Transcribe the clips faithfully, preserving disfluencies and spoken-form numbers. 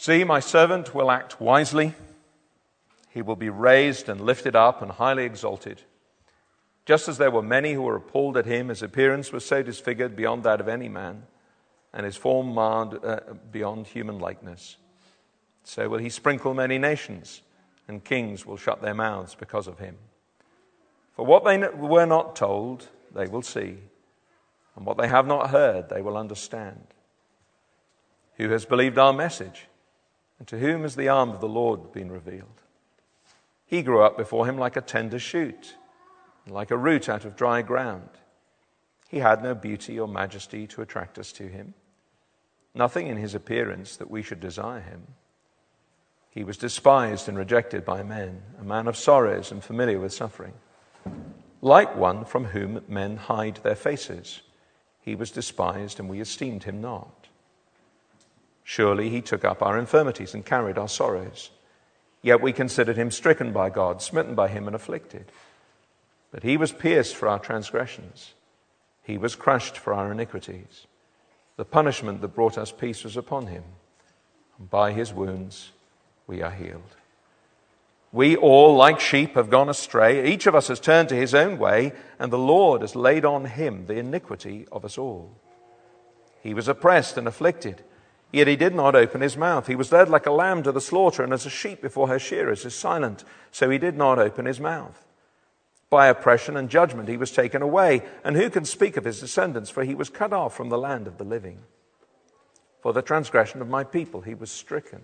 See, my servant will act wisely. He will be raised and lifted up and highly exalted. Just as there were many who were appalled at him, his appearance was so disfigured beyond that of any man, and his form marred uh, beyond human likeness. So will he sprinkle many nations, and kings will shut their mouths because of him. For what they were not told, they will see, and what they have not heard, they will understand. Who has believed our message, and to whom has the arm of the Lord been revealed? He grew up before him like a tender shoot, and like a root out of dry ground. He had no beauty or majesty to attract us to him, nothing in his appearance that we should desire him. He was despised and rejected by men, a man of sorrows and familiar with suffering. Like one from whom men hide their faces, he was despised, and we esteemed him not. Surely he took up our infirmities and carried our sorrows. Yet we considered him stricken by God, smitten by him and afflicted. But he was pierced for our transgressions. He was crushed for our iniquities. The punishment that brought us peace was upon him, and by his wounds we are healed. We all, like sheep, have gone astray. Each of us has turned to his own way, and the Lord has laid on him the iniquity of us all. He was oppressed and afflicted, yet he did not open his mouth. He was led like a lamb to the slaughter, and as a sheep before her shearers is silent, so he did not open his mouth. By oppression and judgment he was taken away, and who can speak of his descendants? For he was cut off from the land of the living. For the transgression of my people he was stricken.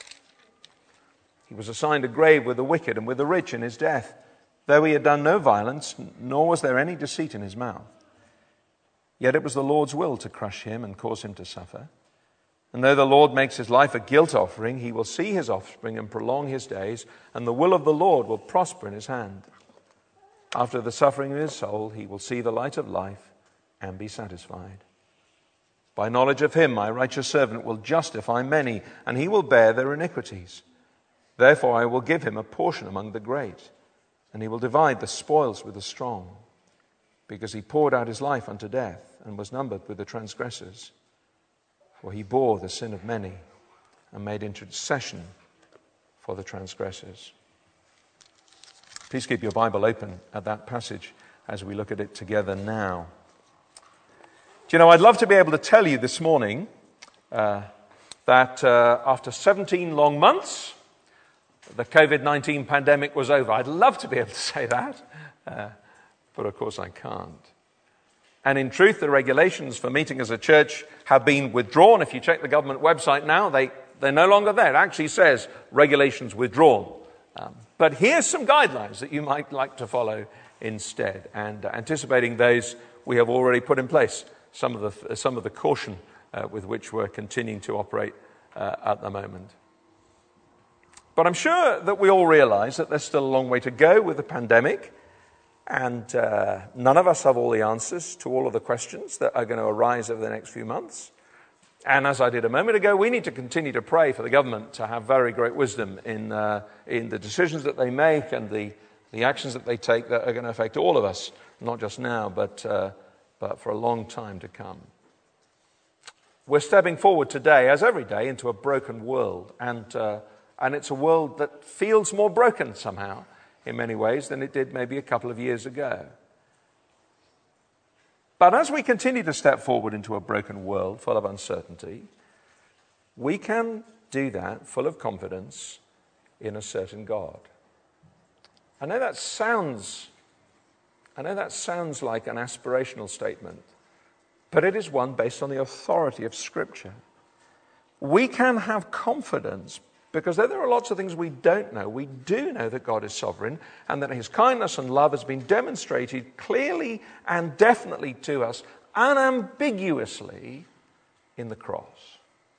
He was assigned a grave with the wicked and with the rich in his death, though he had done no violence, nor was there any deceit in his mouth. Yet it was the Lord's will to crush him and cause him to suffer. And though the Lord makes his life a guilt offering, he will see his offspring and prolong his days, and the will of the Lord will prosper in his hand. After the suffering of his soul, he will see the light of life and be satisfied. By knowledge of him, my righteous servant will justify many, and he will bear their iniquities. Therefore I will give him a portion among the great, and he will divide the spoils with the strong, because he poured out his life unto death and was numbered with the transgressors. For he bore the sin of many and made intercession for the transgressors. Please keep your Bible open at that passage as we look at it together now. Do you know, I'd love to be able to tell you this morning uh, that uh, after seventeen long months, the covid nineteen pandemic was over. I'd love to be able to say that, uh, but of course I can't. And in truth, the regulations for meeting as a church have been withdrawn. If you check the government website now, they, they're no longer there. It actually says regulations withdrawn. Um, but here's some guidelines that you might like to follow instead. And uh, anticipating those, we have already put in place some of the, some of the caution uh, with which we're continuing to operate uh, at the moment. But I'm sure that we all realize that there's still a long way to go with the pandemic, and uh, none of us have all the answers to all of the questions that are going to arise over the next few months. And as I did a moment ago, we need to continue to pray for the government to have very great wisdom in uh, in the decisions that they make and the, the actions that they take that are going to affect all of us, not just now, but uh, but for a long time to come. We're stepping forward today, as every day, into a broken world, and uh, and it's a world that feels more broken somehow in many ways than it did maybe a couple of years ago. But as we continue to step forward into a broken world full of uncertainty, we can do that full of confidence in a certain God. I know that sounds, I know that sounds like an aspirational statement, but it is one based on the authority of Scripture. We can have confidence because though there are lots of things we don't know, we do know that God is sovereign and that his kindness and love has been demonstrated clearly and definitely to us, unambiguously, in the cross.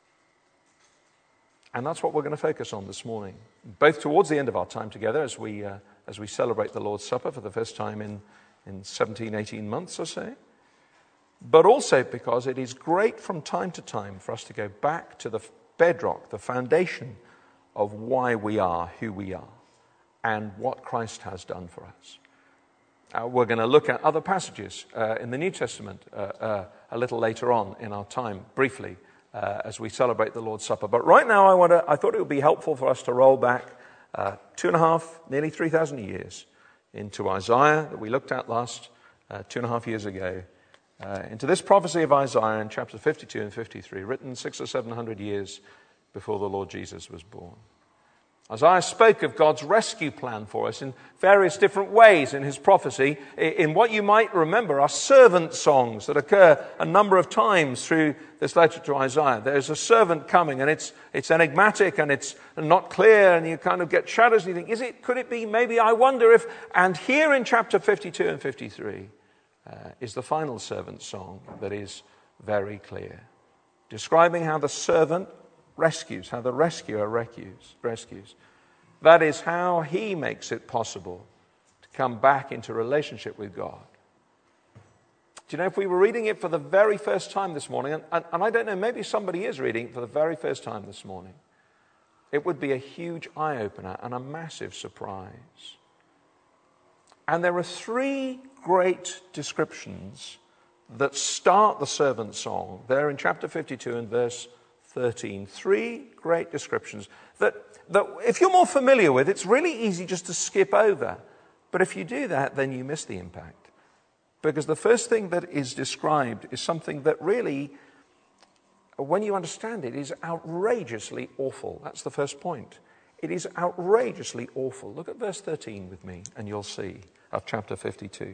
And that's what we're going to focus on this morning, both towards the end of our time together as we uh, as we celebrate the Lord's Supper for the first time in, in seventeen, eighteen months or so, but also because it is great from time to time for us to go back to the bedrock, the foundation of why we are who we are and what Christ has done for us. Uh, we're going to look at other passages uh, in the New Testament uh, uh, a little later on in our time, briefly, uh, as we celebrate the Lord's Supper. But right now, I, want to, I thought it would be helpful for us to roll back uh, two and a half, nearly three thousand years into Isaiah that we looked at last uh, two and a half years ago, uh, into this prophecy of Isaiah in chapters fifty-two and fifty-three, written six or seven hundred years before the Lord Jesus was born. Isaiah spoke of God's rescue plan for us in various different ways in his prophecy, in what you might remember are servant songs that occur a number of times through this letter to Isaiah. There's a servant coming, and it's it's enigmatic, and it's not clear, and you kind of get shadows, and you think, is it, could it be, maybe, I wonder if, and here in chapter fifty-two and fifty-three uh, is the final servant song that is very clear, describing how the servant rescues, how the rescuer rescues, rescues. That is how he makes it possible to come back into relationship with God. Do you know, if we were reading it for the very first time this morning, and, and, and I don't know, maybe somebody is reading it for the very first time this morning, it would be a huge eye-opener and a massive surprise. And there are three great descriptions that start the servant song there in chapter fifty-two and verse thirteen. Three great descriptions that, that if you're more familiar with, it's really easy just to skip over. But if you do that, then you miss the impact. Because the first thing that is described is something that really, when you understand it, is outrageously awful. That's the first point. It is outrageously awful. Look at verse thirteen with me, and you'll see, of chapter fifty-two.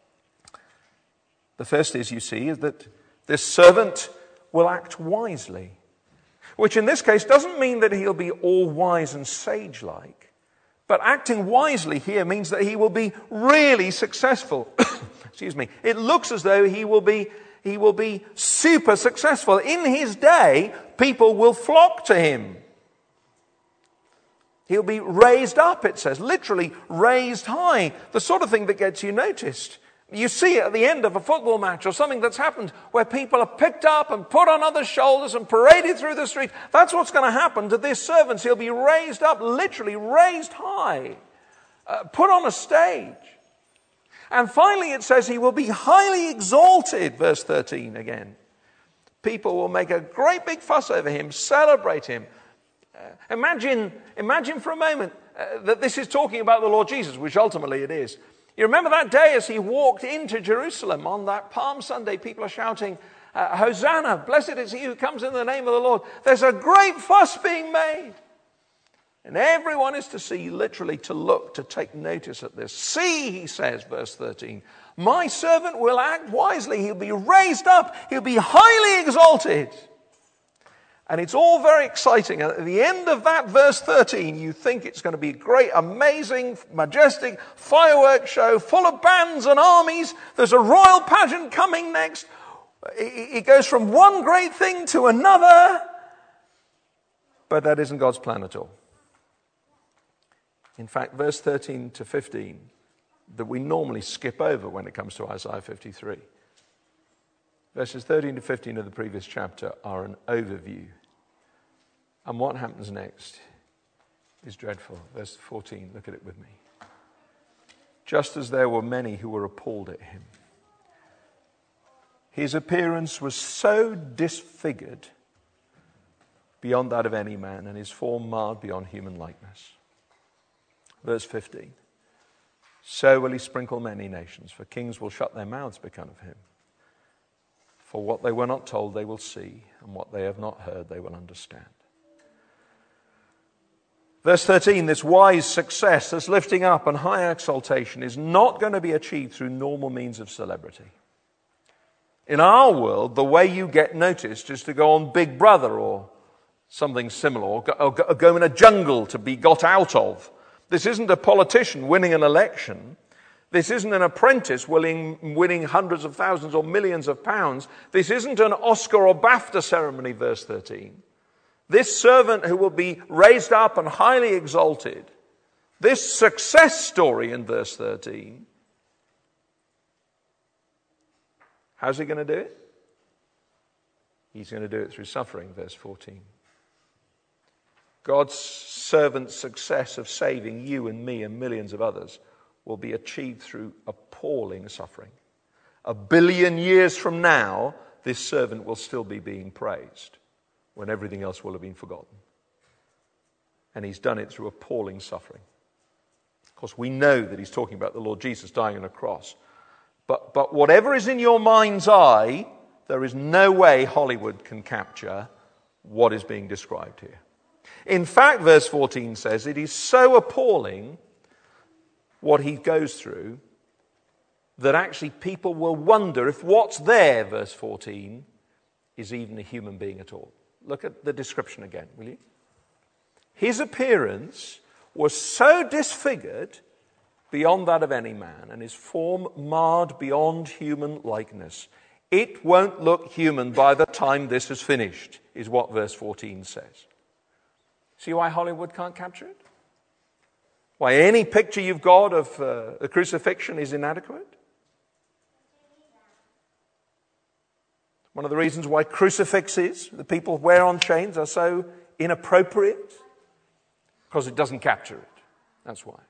The first is, you see, is that this servant will act wisely. Which in this case doesn't mean that he'll be all wise and sage-like. But acting wisely here means that he will be really successful. Excuse me. It looks as though he will be he will be super successful. In his day, people will flock to him. He'll be raised up, it says, literally raised high. The sort of thing that gets you noticed. You see it at the end of a football match or something that's happened where people are picked up and put on others' shoulders and paraded through the street. That's what's going to happen to this servant. He'll be raised up, literally raised high, uh, put on a stage. And finally it says he will be highly exalted, verse thirteen again. People will make a great big fuss over him, celebrate him. Uh, imagine, imagine for a moment uh, that this is talking about the Lord Jesus, which ultimately it is. You remember that day as he walked into Jerusalem on that Palm Sunday, people are shouting, uh, Hosanna, blessed is he who comes in the name of the Lord. There's a great fuss being made. And everyone is to see, literally to look, to take notice at this. See, he says, verse thirteen, my servant will act wisely. He'll be raised up. He'll be highly exalted. And it's all very exciting. And at the end of that verse thirteen, you think it's going to be a great, amazing, majestic fireworks show full of bands and armies. There's a royal pageant coming next. It goes from one great thing to another. But that isn't God's plan at all. In fact, verse thirteen to fifteen, that we normally skip over when it comes to Isaiah fifty-three. Verses thirteen to fifteen of the previous chapter are an overview. And what happens next is dreadful. Verse fourteen, look at it with me. Just as there were many who were appalled at him, his appearance was so disfigured beyond that of any man, and his form marred beyond human likeness. Verse fifteen, so will he sprinkle many nations, for kings will shut their mouths because of him. For what they were not told they will see, and what they have not heard they will understand. Verse thirteen, this wise success, this lifting up and high exaltation is not going to be achieved through normal means of celebrity. In our world, the way you get noticed is to go on Big Brother or something similar, or go, or go in a jungle to be got out of. This isn't a politician winning an election. This isn't an apprentice winning, winning hundreds of thousands or millions of pounds. This isn't an Oscar or BAFTA ceremony, verse thirteen. This servant who will be raised up and highly exalted, this success story in verse thirteen, how's he going to do it? He's going to do it through suffering, verse fourteen. God's servant's success of saving you and me and millions of others will be achieved through appalling suffering. A billion years from now, this servant will still be being praised. when everything else will have been forgotten. And he's done it through appalling suffering. Of course, we know that he's talking about the Lord Jesus dying on a cross. But, but whatever is in your mind's eye, there is no way Hollywood can capture what is being described here. In fact, verse fourteen says it is so appalling what he goes through that actually people will wonder if what's there, verse fourteen, is even a human being at all. Look at the description again, will you? His appearance was so disfigured beyond that of any man, and his form marred beyond human likeness. It won't look human by the time this is finished, is what verse fourteen says. See why Hollywood can't capture it? Why any picture you've got of uh, the crucifixion is inadequate? One of the reasons why crucifixes that people wear on chains are so inappropriate, because it doesn't capture it. That's why.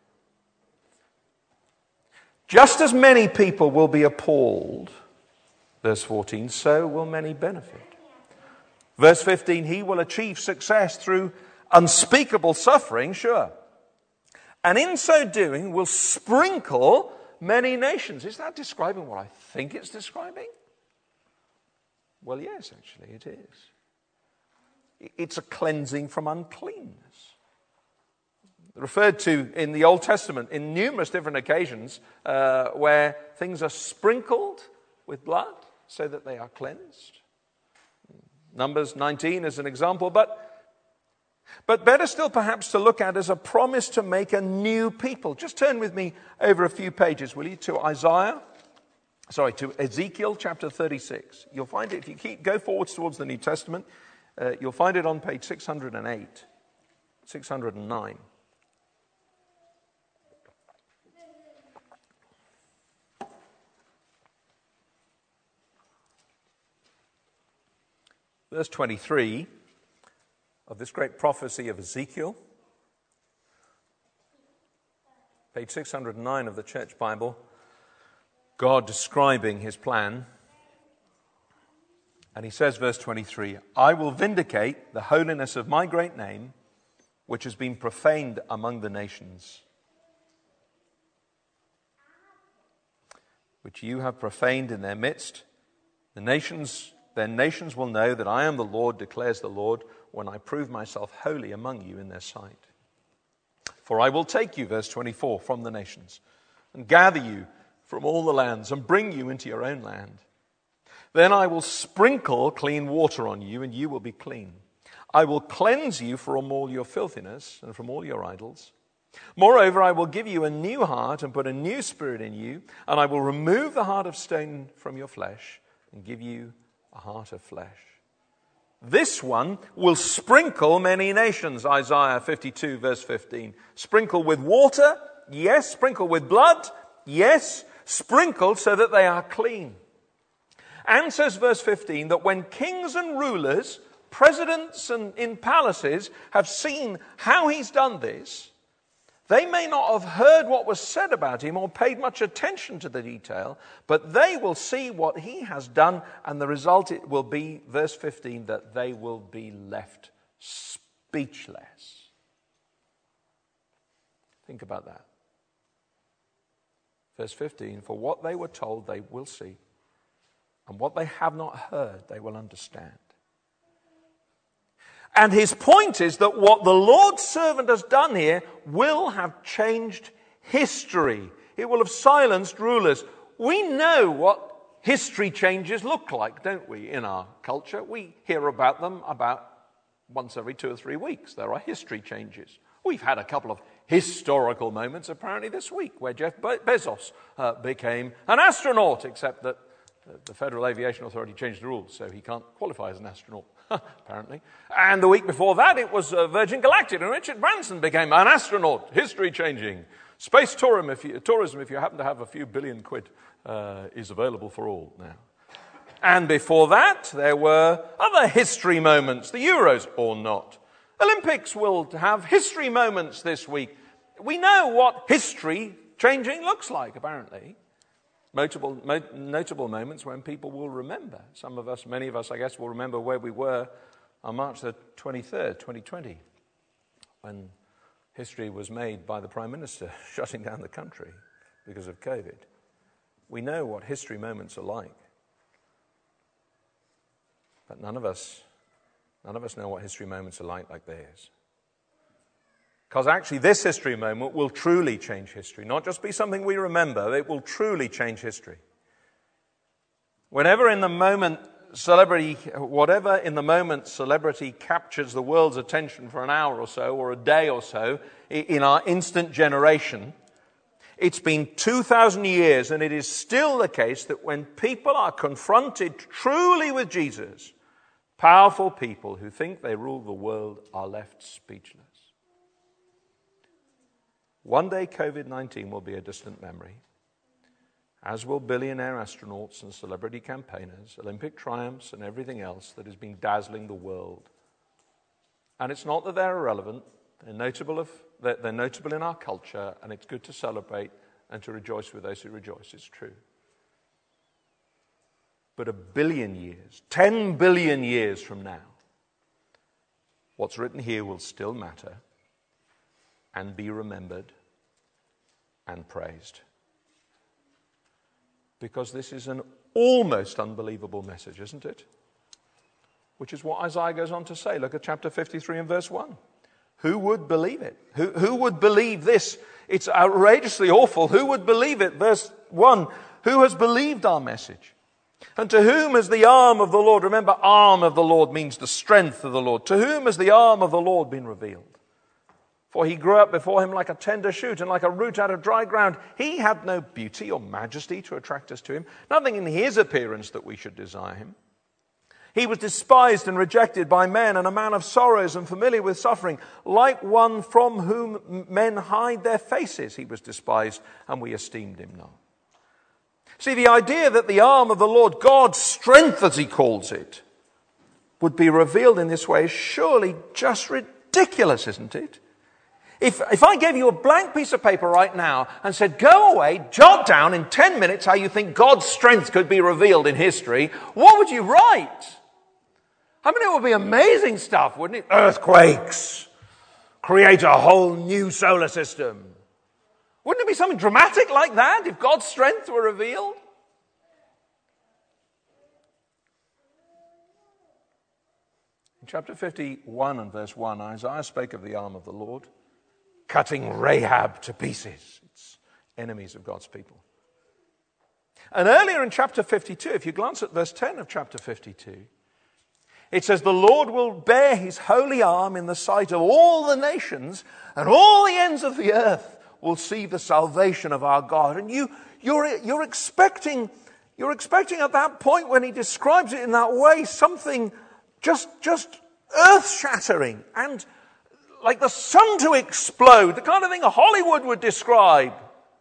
Just as many people will be appalled, verse fourteen, so will many benefit. Verse fifteen, he will achieve success through unspeakable suffering, sure. And in so doing will sprinkle many nations. Is that describing what I think it's describing? Well, yes, actually, it is. It's a cleansing from uncleanness. Referred to in the Old Testament in numerous different occasions uh, where things are sprinkled with blood so that they are cleansed. Numbers nineteen is an example, but But better still perhaps to look at as a promise to make a new people. Just turn with me over a few pages, will you, to Isaiah, sorry, to Ezekiel chapter thirty-six. You'll find it, if you keep go forwards towards the New Testament, uh, you'll find it on page six hundred eight, six hundred nine. Verse twenty-three of this great prophecy of Ezekiel, page six hundred nine of the Church Bible, God describing his plan. And he says, verse twenty-three, I will vindicate the holiness of my great name, which has been profaned among the nations, which you have profaned in their midst. The nations, then nations will know that I am the Lord, declares the Lord, when I prove myself holy among you in their sight. For I will take you, verse twenty-four, from the nations, and gather you from all the lands, and bring you into your own land. Then I will sprinkle clean water on you, and you will be clean. I will cleanse you from all your filthiness and from all your idols. Moreover, I will give you a new heart and put a new spirit in you, and I will remove the heart of stone from your flesh and give you a heart of flesh. This one will sprinkle many nations, Isaiah fifty-two, verse fifteen. Sprinkle with water, yes. Sprinkle with blood, yes. Sprinkle so that they are clean. And says verse fifteen that when kings and rulers, presidents and in palaces have seen how he's done this, they may not have heard what was said about him or paid much attention to the detail, but they will see what he has done, and the result it will be, verse fifteen, that they will be left speechless. Think about that. Verse fifteen, for what they were told they will see, and what they have not heard they will understand. And his point is that what the Lord's servant has done here will have changed history. It will have silenced rulers. We know what history changes look like, don't we, in our culture? We hear about them about once every two or three weeks. There are history changes. We've had a couple of historical moments apparently this week where Jeff Bezos uh, became an astronaut, except that the Federal Aviation Authority changed the rules, so he can't qualify as an astronaut, apparently. And the week before that, it was uh, Virgin Galactic, and Richard Branson became an astronaut. History-changing. Space tourism if, you, tourism, if you happen to have a few billion quid, uh, is available for all now. And before that, there were other history moments, the Euros or not. Olympics will have history moments this week. We know what history-changing looks like, apparently. Notable, notable moments when people will remember. Some of us, many of us, I guess, will remember where we were on March the twenty-third, twenty twenty, when history was made by the Prime Minister shutting down the country because of COVID. We know what history moments are like. But none of us, none of us know what history moments are like like theirs. Because actually this history moment will truly change history. Not just be something we remember, it will truly change history. Whenever in the moment celebrity, whatever in the moment celebrity captures the world's attention for an hour or so, or a day or so, in our instant generation, it's been two thousand years, and it is still the case that when people are confronted truly with Jesus, powerful people who think they rule the world are left speechless. One day covid nineteen will be a distant memory, as will billionaire astronauts and celebrity campaigners, Olympic triumphs and everything else that has been dazzling the world. And it's not that they're irrelevant. They're notable, of, they're, they're notable in our culture, and it's good to celebrate and to rejoice with those who rejoice. It's true. But a billion years, ten billion years from now, what's written here will still matter and be remembered and praised. Because this is an almost unbelievable message, isn't it? Which is what Isaiah goes on to say. Look at chapter fifty-three and verse one. Who would believe it? Who, who would believe this? It's outrageously awful. Who would believe it? Verse one. Who has believed our message? And to whom has the arm of the Lord, remember, arm of the Lord means the strength of the Lord. To whom has the arm of the Lord been revealed? For he grew up before him like a tender shoot and like a root out of dry ground. He had no beauty or majesty to attract us to him. Nothing in his appearance that we should desire him. He was despised and rejected by men, and a man of sorrows and familiar with suffering. Like one from whom men hide their faces, he was despised, and we esteemed him not. See, the idea that the arm of the Lord, God's strength as he calls it, would be revealed in this way is surely just ridiculous, isn't it? If, if I gave you a blank piece of paper right now and said, go away, jot down in ten minutes how you think God's strength could be revealed in history, what would you write? I mean, it would be amazing stuff, wouldn't it? Earthquakes, create a whole new solar system. Wouldn't it be something dramatic like that if God's strength were revealed? In chapter fifty-one and verse one, Isaiah spake of the arm of the Lord, cutting Rahab to pieces. It's enemies of God's people. And earlier in chapter fifty-two, if you glance at verse ten of chapter fifty-two, it says, the Lord will bear his holy arm in the sight of all the nations, and all the ends of the earth will see the salvation of our God. And you, you're, you're expecting, you're expecting at that point when he describes it in that way, something just, just earth-shattering and like the sun to explode, the kind of thing Hollywood would describe.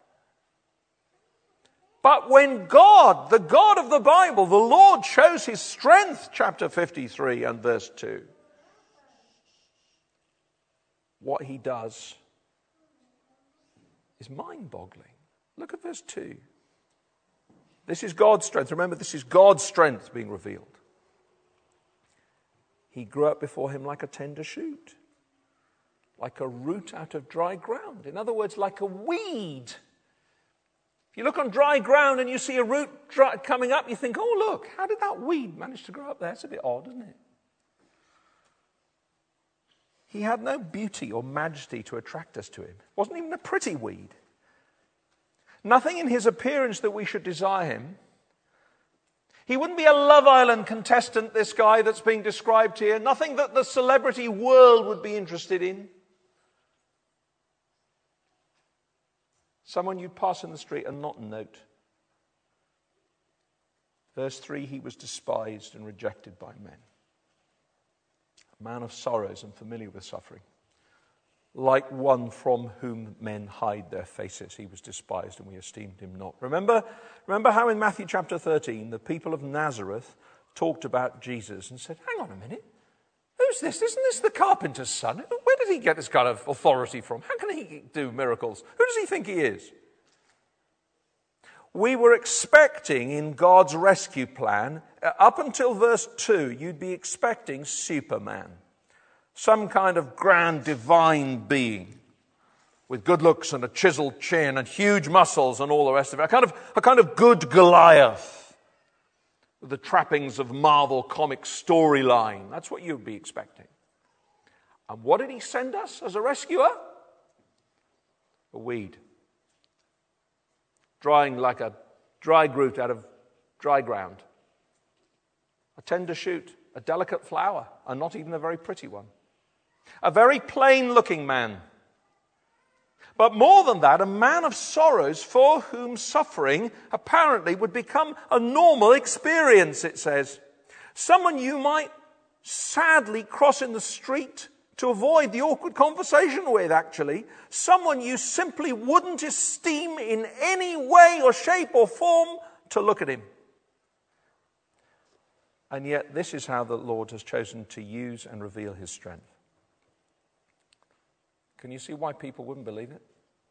But when God, the God of the Bible, the Lord shows his strength, chapter fifty-three and verse two, what he does is mind-boggling. Look at verse two. This is God's strength. Remember, this is God's strength being revealed. He grew up before him like a tender shoot, like a root out of dry ground. In other words, like a weed. If you look on dry ground and you see a root dry, coming up, you think, oh, look, how did that weed manage to grow up there? It's a bit odd, isn't it? He had no beauty or majesty to attract us to him. It wasn't even a pretty weed. Nothing in his appearance that we should desire him. He wouldn't be a Love Island contestant, this guy that's being described here. Nothing that the celebrity world would be interested in. Someone you'd pass in the street and not note. Verse three, he was despised and rejected by men. A man of sorrows and familiar with suffering. Like one from whom men hide their faces, he was despised and we esteemed him not. Remember, remember how in Matthew chapter thirteen, the people of Nazareth talked about Jesus and said, hang on a minute, who's this? Isn't this the carpenter's son? Where did he get this kind of authority from? How can he do miracles? Who does he think he is? we were expecting in God's rescue plan, up until verse two, you'd be expecting Superman. Some kind of grand divine being with good looks and a chiseled chin and huge muscles and all the rest of it. A kind of, a kind of good Goliath with the trappings of Marvel comic storyline. That's what you'd be expecting. And what did he send us as a rescuer? A weed. Drying like a dried root out of dry ground. A tender shoot, a delicate flower, and not even a very pretty one. A very plain-looking man. But more than that, a man of sorrows for whom suffering apparently would become a normal experience, it says. Someone you might sadly cross in the street to avoid the awkward conversation with, actually. Someone you simply wouldn't esteem in any way or shape or form to look at him. And yet this is how the Lord has chosen to use and reveal his strength. Can you see why people wouldn't believe it?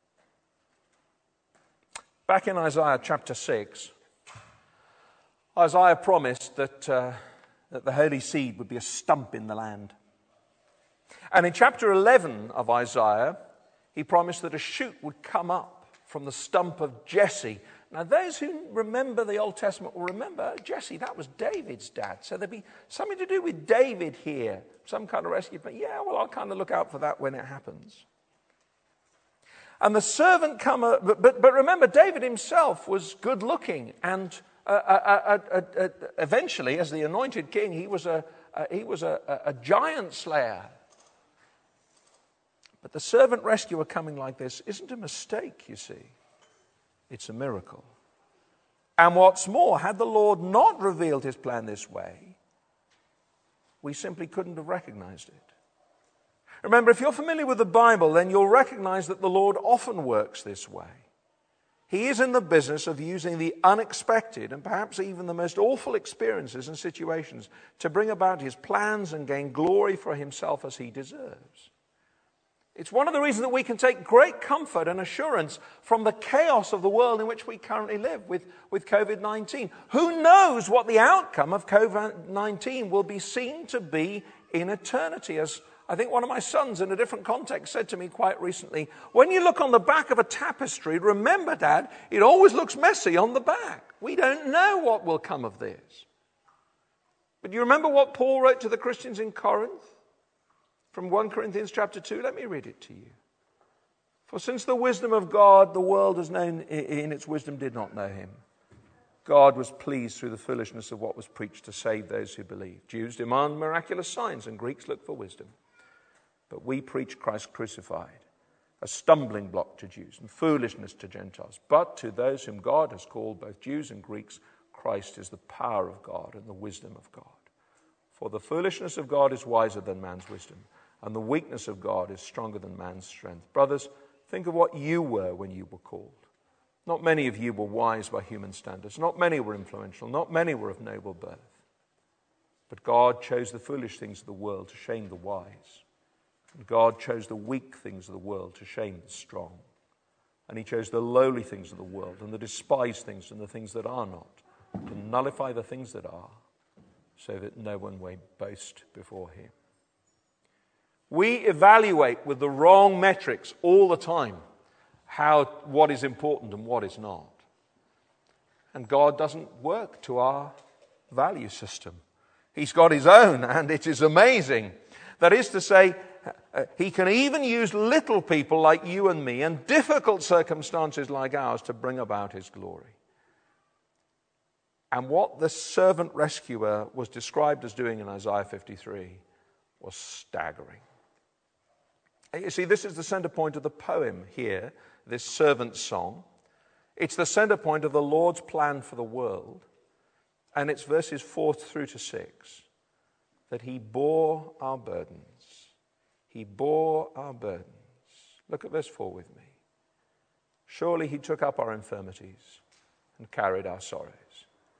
Back in Isaiah chapter six, Isaiah promised that, uh, that the holy seed would be a stump in the land. And in chapter eleven of Isaiah, he promised that a shoot would come up from the stump of Jesse. Now, those who remember the Old Testament will remember Jesse, that was David's dad. So there'd be something to do with David here, some kind of rescue. But yeah, well, I'll kind of look out for that when it happens. And the servant come, uh, but, but, but remember, David himself was good looking. And uh, uh, uh, uh, uh, eventually, as the anointed king, he was a, uh, he was a, a, a giant slayer. But the servant rescuer coming like this isn't a mistake, you see. It's a miracle. And what's more, had the Lord not revealed his plan this way, we simply couldn't have recognized it. Remember, if you're familiar with the Bible, then you'll recognize that the Lord often works this way. He is in the business of using the unexpected and perhaps even the most awful experiences and situations to bring about his plans and gain glory for himself as he deserves. It's one of the reasons that we can take great comfort and assurance from the chaos of the world in which we currently live with, with covid nineteen. Who knows what the outcome of covid nineteen will be seen to be in eternity? As I think one of my sons in a different context said to me quite recently, when you look on the back of a tapestry, remember, Dad, it always looks messy on the back. We don't know what will come of this. But you remember what Paul wrote to the Christians in Corinth? From First Corinthians chapter two, let me read it to you. For since the wisdom of God, the world has known in its wisdom did not know him. God was pleased through the foolishness of what was preached to save those who believe. Jews demand miraculous signs and Greeks look for wisdom. But we preach Christ crucified, a stumbling block to Jews and foolishness to Gentiles. But to those whom God has called, both Jews and Greeks, Christ is the power of God and the wisdom of God. For the foolishness of God is wiser than man's wisdom, and the weakness of God is stronger than man's strength. Brothers, think of what you were when you were called. Not many of you were wise by human standards. Not many were influential. Not many were of noble birth. But God chose the foolish things of the world to shame the wise. And God chose the weak things of the world to shame the strong. And he chose the lowly things of the world and the despised things and the things that are not, to nullify the things that are, so that no one may boast before him. We evaluate with the wrong metrics all the time how what is important and what is not. And God doesn't work to our value system. He's got his own, and it is amazing. That is to say, he can even use little people like you and me and difficult circumstances like ours to bring about his glory. And what the servant rescuer was described as doing in Isaiah fifty-three was staggering. You see, this is the center point of the poem here, this servant song. It's the center point of the Lord's plan for the world. And it's verses four through to six. That he bore our burdens. He bore our burdens. Look at verse four with me. Surely he took up our infirmities and carried our sorrows.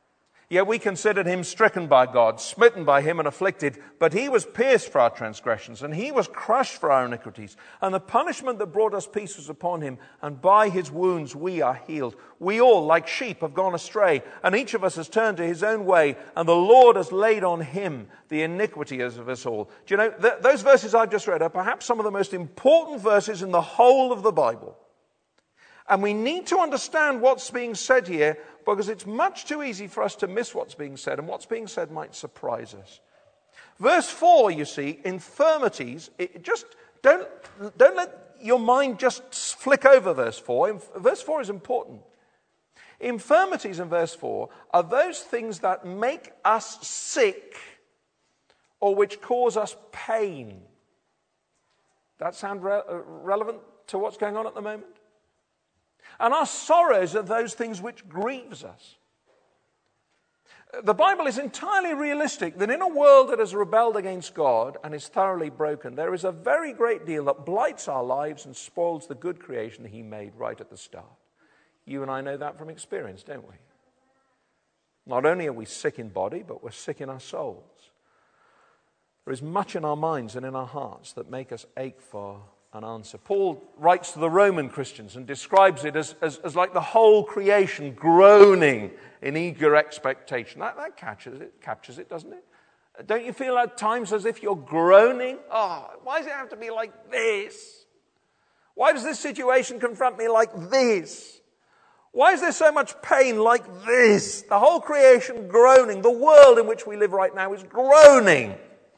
Yet we considered him stricken by God, smitten by him and afflicted. But he was pierced for our transgressions, and he was crushed for our iniquities. And the punishment that brought us peace was upon him, and by his wounds we are healed. We all, like sheep, have gone astray, and each of us has turned to his own way, and the Lord has laid on him the iniquity of us all. Do you know, th- those verses I've just read are perhaps some of the most important verses in the whole of the Bible. And we need to understand what's being said here, because it's much too easy for us to miss what's being said, and what's being said might surprise us. Verse four, you see, infirmities, it just don't, don't let your mind just flick over verse four. Verse four is important. Infirmities in verse four are those things that make us sick or which cause us pain. That sound re- relevant to what's going on at the moment? And our sorrows are those things which grieves us. The Bible is entirely realistic that in a world that has rebelled against God and is thoroughly broken, there is a very great deal that blights our lives and spoils the good creation he made right at the start. You and I know that from experience, don't we? Not only are we sick in body, but we're sick in our souls. There is much in our minds and in our hearts that make us ache for an answer. Paul writes to the Roman Christians and describes it as, as, as like the whole creation groaning in eager expectation. That, that captures it, captures it, doesn't it? Don't you feel at times as if you're groaning? Oh, why does it have to be like this? Why does this situation confront me like this? Why is there so much pain like this? The whole creation groaning. The world in which we live right now is groaning.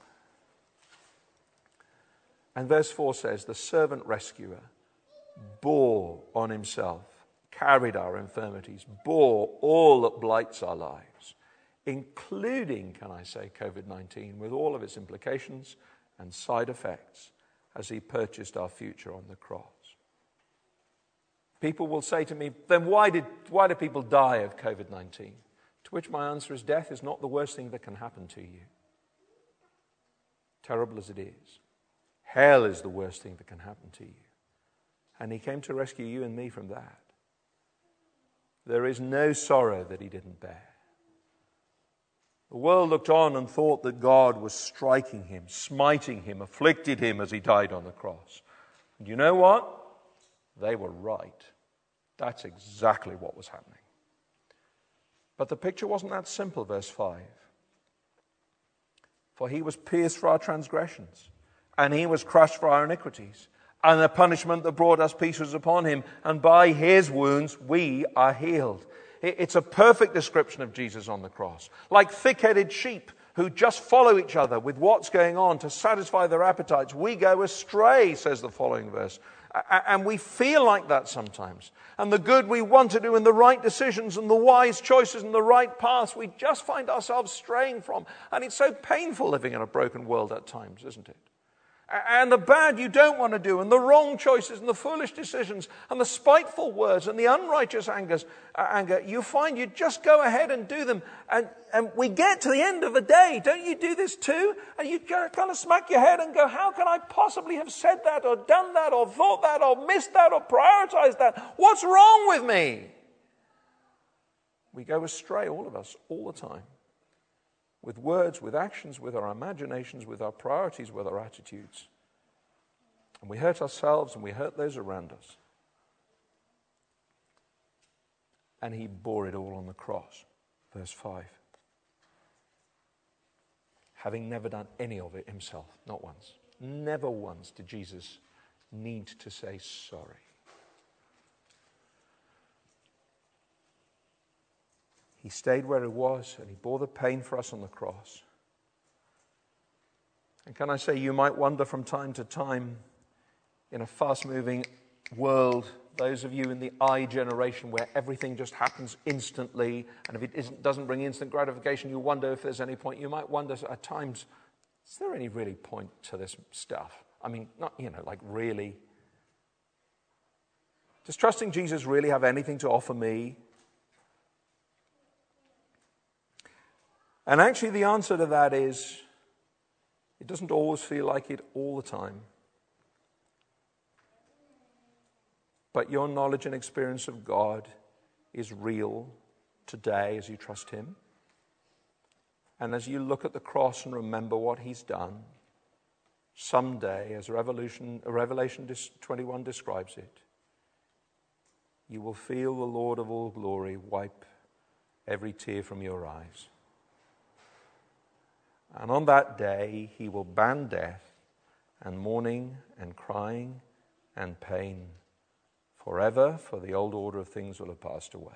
And verse four says, the servant rescuer bore on himself, carried our infirmities, bore all that blights our lives, including, can I say, covid nineteen, with all of its implications and side effects, as he purchased our future on the cross. People will say to me, then why did, why do people die of covid nineteen? To which my answer is, death is not the worst thing that can happen to you. Terrible as it is. Hell is the worst thing that can happen to you. And he came to rescue you and me from that. There is no sorrow that he didn't bear. The world looked on and thought that God was striking him, smiting him, afflicted him as he died on the cross. And you know what? They were right. That's exactly what was happening. But the picture wasn't that simple, verse five. For he was pierced for our transgressions, and he was crushed for our iniquities. And the punishment that brought us peace was upon him. And by his wounds we are healed. It's a perfect description of Jesus on the cross. Like thick-headed sheep who just follow each other with what's going on to satisfy their appetites. We go astray, says the following verse. And we feel like that sometimes. And the good we want to do and the right decisions and the wise choices and the right paths, we just find ourselves straying from. And it's so painful living in a broken world at times, isn't it? And the bad you don't want to do, and the wrong choices, and the foolish decisions, and the spiteful words, and the unrighteous angers, uh, anger, you find you just go ahead and do them. And, and we get to the end of the day. Don't you do this too? And you kind of smack your head and go, how can I possibly have said that, or done that, or thought that, or missed that, or prioritized that? What's wrong with me? We go astray, all of us, all the time. With words, with actions, with our imaginations, with our priorities, with our attitudes. And we hurt ourselves and we hurt those around us. And he bore it all on the cross. Verse five. Having never done any of it himself, not once. Never once did Jesus need to say sorry. He stayed where he was and he bore the pain for us on the cross. And can I say, you might wonder from time to time in a fast-moving world, those of you in the I generation where everything just happens instantly, and if it isn't, doesn't bring instant gratification, you wonder if there's any point. You might wonder at times, is there any really point to this stuff? I mean, not, you know, like really. Does trusting Jesus really have anything to offer me? And actually the answer to that is, it doesn't always feel like it all the time. But your knowledge and experience of God is real today as you trust him. And as you look at the cross and remember what he's done, someday, as Revelation, Revelation twenty-one describes it, you will feel the Lord of all glory wipe every tear from your eyes. And on that day, he will ban death and mourning and crying and pain forever, for the old order of things will have passed away.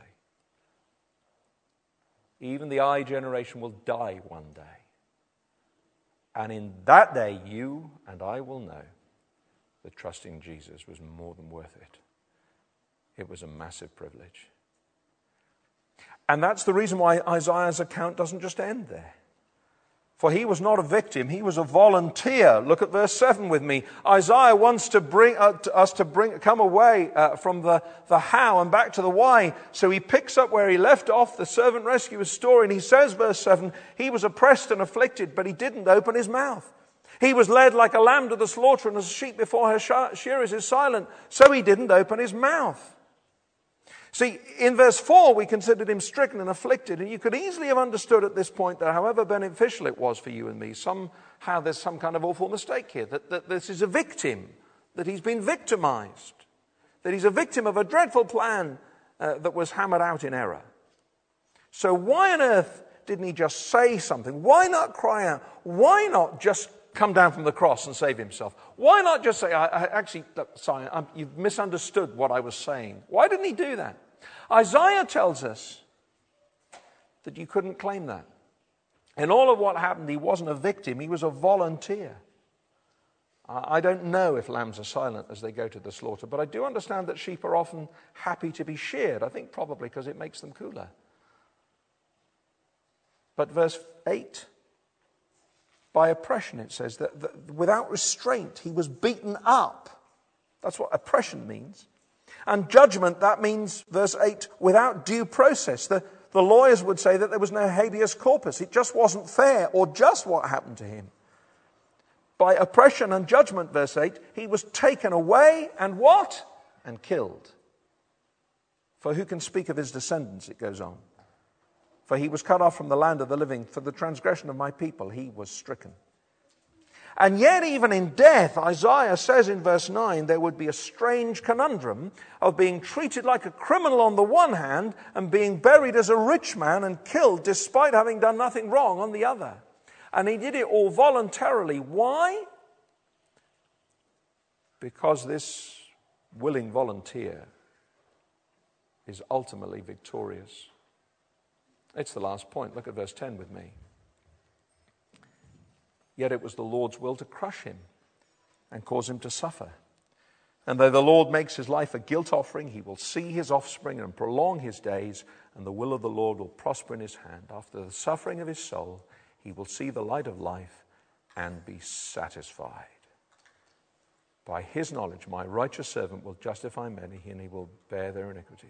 Even the I generation will die one day. And in that day, you and I will know that trusting Jesus was more than worth it. It was a massive privilege. And that's the reason why Isaiah's account doesn't just end there. For he was not a victim, he was a volunteer. Look at verse seven with me. Isaiah wants to bring uh, to us to bring come away uh, from the, the how and back to the why. So he picks up where he left off, the servant rescuer's story, and he says, verse seven, he was oppressed and afflicted, but he didn't open his mouth. He was led like a lamb to the slaughter, and as a sheep before her shearers is silent, so he didn't open his mouth. See, in verse four, we considered him stricken and afflicted, and you could easily have understood at this point that however beneficial it was for you and me, somehow there's some kind of awful mistake here, that, that this is a victim, that he's been victimized, that he's a victim of a dreadful plan uh, that was hammered out in error. So why on earth didn't he just say something? Why not cry out? Why not just come down from the cross and save himself? Why not just say, I, I actually, look, sorry, I'm, you've misunderstood what I was saying. Why didn't he do that? Isaiah tells us that you couldn't claim that. In all of what happened, he wasn't a victim, he was a volunteer. I don't know if lambs are silent as they go to the slaughter, but I do understand that sheep are often happy to be sheared. I think probably because it makes them cooler. But verse eight, by oppression, it says that, that without restraint, he was beaten up. That's what oppression means. And judgment, that means, verse eight, without due process. The, the lawyers would say that there was no habeas corpus. It just wasn't fair or just what happened to him. By oppression and judgment, verse eight, he was taken away and what? And killed. For who can speak of his descendants, it goes on. For he was cut off from the land of the living. For the transgression of my people, he was stricken. And yet even in death, Isaiah says in verse nine, there would be a strange conundrum of being treated like a criminal on the one hand and being buried as a rich man and killed despite having done nothing wrong on the other. And he did it all voluntarily. Why? Because this willing volunteer is ultimately victorious. It's the last point. Look at verse ten with me. Yet it was the Lord's will to crush him and cause him to suffer. And though the Lord makes his life a guilt offering, he will see his offspring and prolong his days, and the will of the Lord will prosper in his hand. After the suffering of his soul, he will see the light of life and be satisfied. By his knowledge, my righteous servant will justify many, and he will bear their iniquities.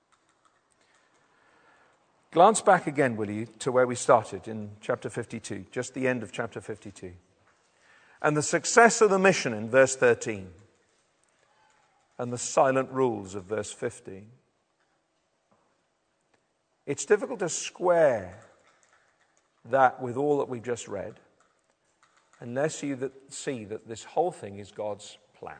Glance back again, will you, to where we started in chapter fifty-two, just the end of chapter fifty-two. And the success of the mission in verse thirteen. And the silent rules of verse fifteen. It's difficult to square that with all that we've just read, unless you that see that this whole thing is God's plan.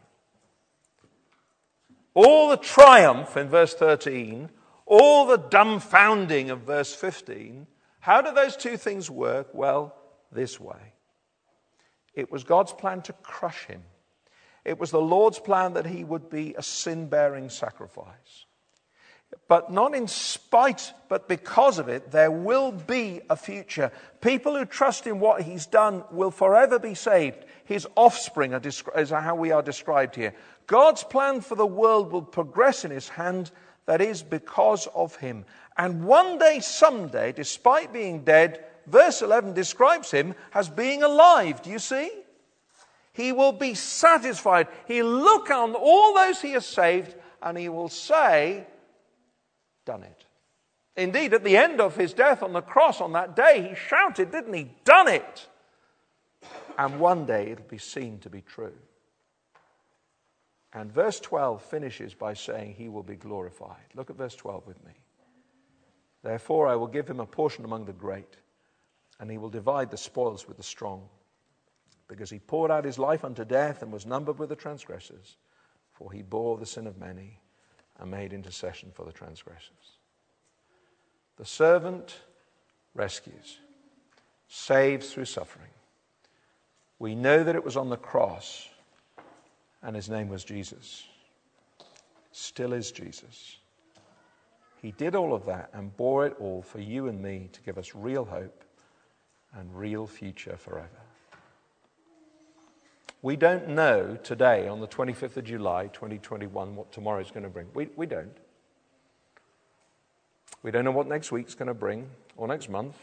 All the triumph in verse thirteen, all the dumbfounding of verse fifteen, how do those two things work? Well, this way. It was God's plan to crush him. It was the Lord's plan that he would be a sin-bearing sacrifice. But not in spite, but because of it, there will be a future. People who trust in what he's done will forever be saved. His offspring are descri- is how we are described here. God's plan for the world will progress in his hand. That is because of him. And one day, someday, despite being dead, verse eleven describes him as being alive. Do you see? He will be satisfied. He'll look on all those he has saved and he will say, done it. Indeed, at the end of his death on the cross on that day, he shouted, didn't he? Done it! And one day it'll be seen to be true. And verse twelve finishes by saying he will be glorified. Look at verse twelve with me. Therefore I will give him a portion among the great, and he will divide the spoils with the strong, because he poured out his life unto death and was numbered with the transgressors, for he bore the sin of many and made intercession for the transgressors. The servant rescues, saves through suffering. We know that it was on the cross, and his name was Jesus. Still is Jesus. He did all of that and bore it all for you and me to give us real hope and real future forever. We don't know today, on the twenty-fifth of July, twenty twenty-one, what tomorrow's going to bring. We, we don't. We don't know what next week's going to bring, or next month.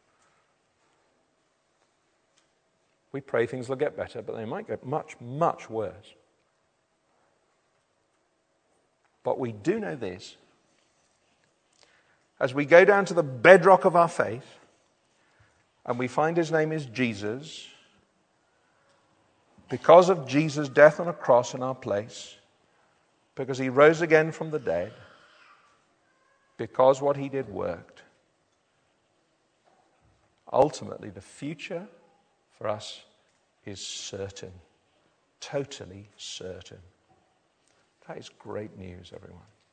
We pray things will get better, but they might get much, much worse. But we do know this. As we go down to the bedrock of our faith, and we find his name is Jesus, because of Jesus' death on a cross in our place, because he rose again from the dead, because what he did worked, ultimately the future for us is certain, totally certain. That is great news, everyone.